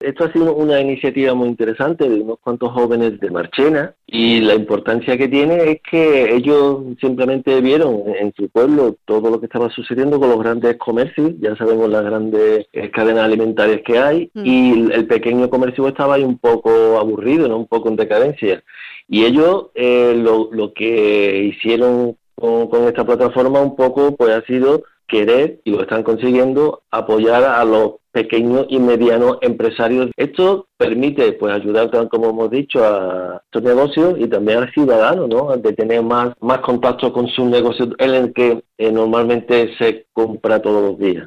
Esto ha sido una iniciativa muy interesante de unos cuantos jóvenes de Marchena y la importancia que tiene es que ellos simplemente vieron en su pueblo todo lo que estaba sucediendo con los grandes comercios, ya sabemos las grandes cadenas alimentarias que hay, y el pequeño comercio estaba ahí un poco aburrido, ¿no? Un poco en decadencia. Y ellos lo que hicieron con esta plataforma un poco pues ha sido querer, y lo están consiguiendo, apoyar a los pequeños y medianos empresarios. Esto permite pues ayudar, como hemos dicho, a estos negocios y también al ciudadano, ¿no? De tener más contacto con sus negocios en el que normalmente se compra todos los días.